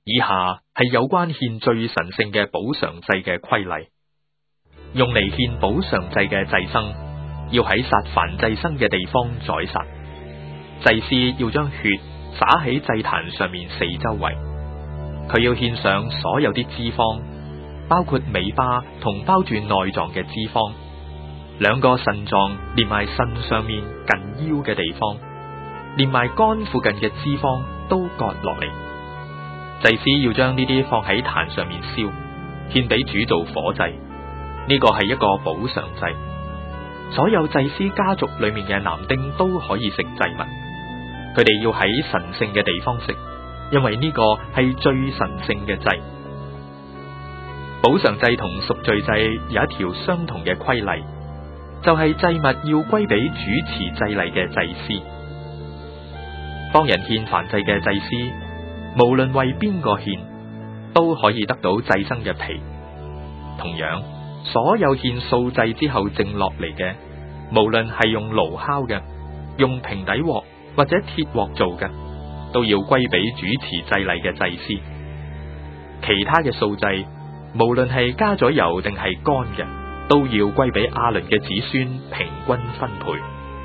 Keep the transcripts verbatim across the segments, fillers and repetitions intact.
以下係有關獻最神聖嘅補償祭嘅規例。用嚟獻補償祭嘅祭牲，要喺殺燔祭牲嘅地方宰殺。祭司要將血灑喺祭壇上面四周圍。佢要獻上所有啲脂肪，包括尾巴同包住內臟嘅脂肪，兩個腎臟連埋腎上面近腰嘅地方，連埋肝附近嘅脂肪都割落嚟。祭司要將呢啲放喺壇上面燒，獻俾主做火祭。呢個係一個補償祭。所有祭司家族裏面嘅男丁都可以食祭物，佢哋要喺神聖嘅地方食，因為呢個係最神聖嘅祭。補償祭同贖罪祭有一條相同嘅規例，就係祭物要歸俾主持祭禮嘅祭司。幫人獻燔祭嘅祭司，無論為邊個獻，都可以得到祭牲嘅皮。同樣，所有獻素祭之後剩落嚟嘅，無論係用爐烤嘅、用平底鑊或者鐵鑊做嘅，都要歸俾主持祭禮嘅祭司。其他嘅素祭，無論係加咗油定係乾嘅，都要歸俾亞倫嘅子孫平均分配。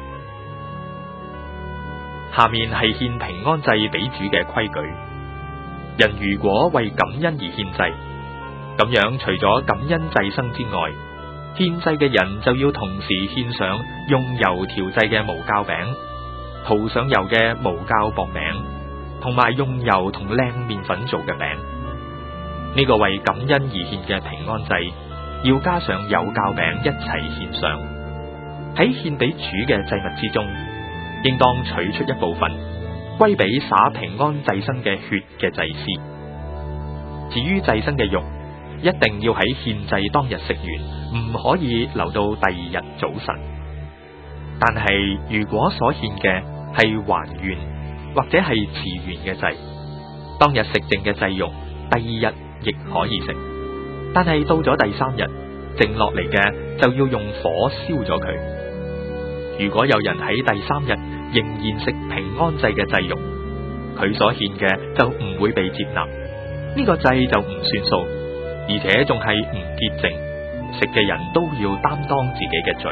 下面係獻平安祭俾主嘅規矩。人如果為感恩而獻祭，咁樣除咗感恩祭牲之外，獻祭嘅人就要同時獻上用油調製嘅無酵餅、塗上油嘅無酵薄餅，同埋用油同靚麵粉做嘅餅。呢個為感恩而獻嘅平安祭，要加上有酵餅一齊獻上。喺獻俾主嘅祭物之中，應當取出一部分，歸俾灑平安祭牲嘅血嘅祭司。至於祭牲嘅肉，一定要喺獻祭當日食完，唔可以留到第二日早晨。但係如果所獻嘅係還願或者係辭願嘅祭，當日食剩嘅祭肉，第二日亦可以食。但係到咗第三日，剩落嚟嘅就要用火燒咗佢。如果有人喺第三日仍然食平安祭嘅祭肉，佢所獻嘅就唔會被接納，呢個祭就唔算數，而且仲係唔潔淨，食嘅人都要擔當自己嘅罪。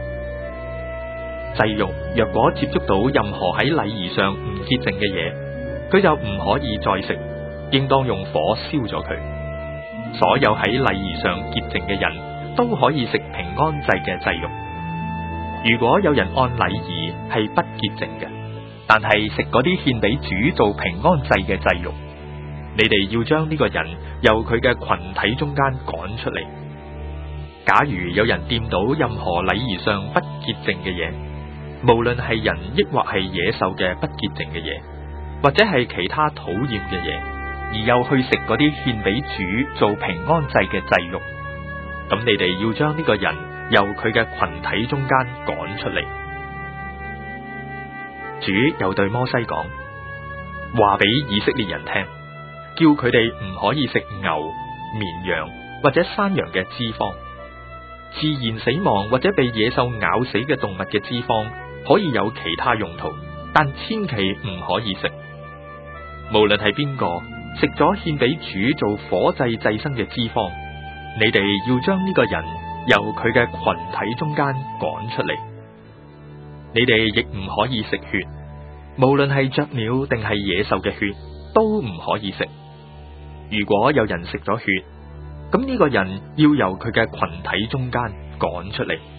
祭肉若果接觸到任何喺禮儀上唔潔淨嘅嘢，佢就唔可以再食，應當用火燒咗佢。所有喺禮儀上潔淨嘅人都可以食平安祭嘅祭肉。如果有人按禮儀係不潔淨嘅，但係食嗰啲獻俾主做平安祭嘅祭肉，你哋要將呢個人由佢嘅群體中間趕出嚟。假如有人掂到任何禮儀上不潔淨嘅嘢，無論係人抑或係野獸嘅不潔淨嘅嘢，或者係其他討厭嘅嘢，而又去食嗰啲獻俾主做平安祭嘅祭肉，咁你哋要將呢個人由佢嘅群體中間趕出嚟。主又對摩西講，話俾以色列人聽，叫佢哋唔可以食牛、綿羊或者山羊嘅脂肪。自然死亡或者被野獸咬死嘅動物嘅脂肪可以有其他用途，但千祈唔可以食。無論係邊個食咗獻俾主做火祭祭牲嘅脂肪，你哋要將呢個人由佢嘅群體中間趕出嚟。你哋亦唔可以食血，無論係雀鳥定係野獸嘅血都唔可以食。如果有人食咗血，咁呢個人要由佢嘅群體中間趕出嚟。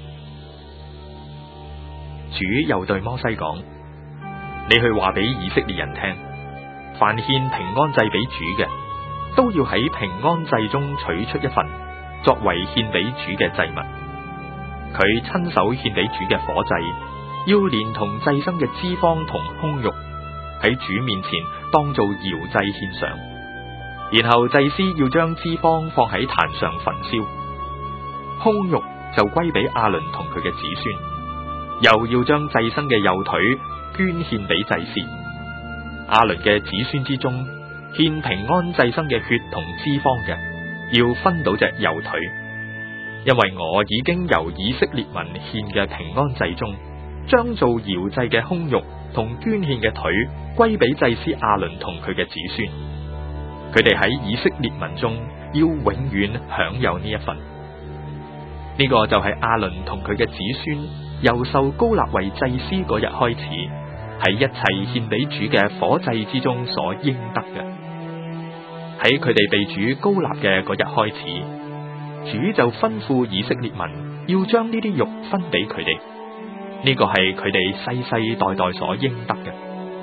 主又對摩西講，你去話俾以色列人聽，凡獻平安祭俾主嘅，都要喺平安祭中取出一份，作為獻俾主嘅祭物。佢親手獻俾主嘅火祭，要連同祭牲嘅脂肪同胸肉，喺主面前當做搖祭獻上。然後祭司要將脂肪放喺壇上焚燒，胸肉就歸俾亞倫同佢嘅子孫，又要將祭牲嘅右腿捐獻俾祭司。亞倫嘅子孫之中，獻平安祭牲嘅血同脂肪嘅，要分到隻右腿，因為我已經由以色列民獻嘅平安祭中，將做搖祭嘅胸肉同捐獻嘅腿歸俾祭司亞倫同佢嘅子孫。 佢哋喺以色列民中要永遠享有呢一份。呢、這個就係亞倫同佢嘅子孫由受膏立為祭司嗰日開始，喺一切獻俾主嘅火祭之中所應得嘅。喺佢哋被主膏立嘅嗰日開始，主就吩咐以色列民要將呢啲肉分俾佢哋。呢、這個係佢哋世世代代所應得嘅。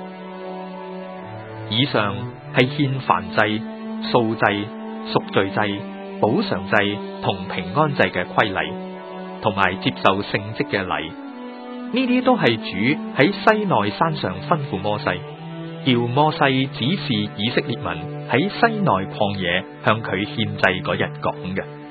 以上係獻燔祭、素祭、贖罪祭、補償祭同平安祭嘅規例，同埋接受聖職嘅禮。呢啲都係主喺西奈山上吩咐摩西，叫摩西指示以色列民喺西奈曠野向佢獻祭嗰日講嘅。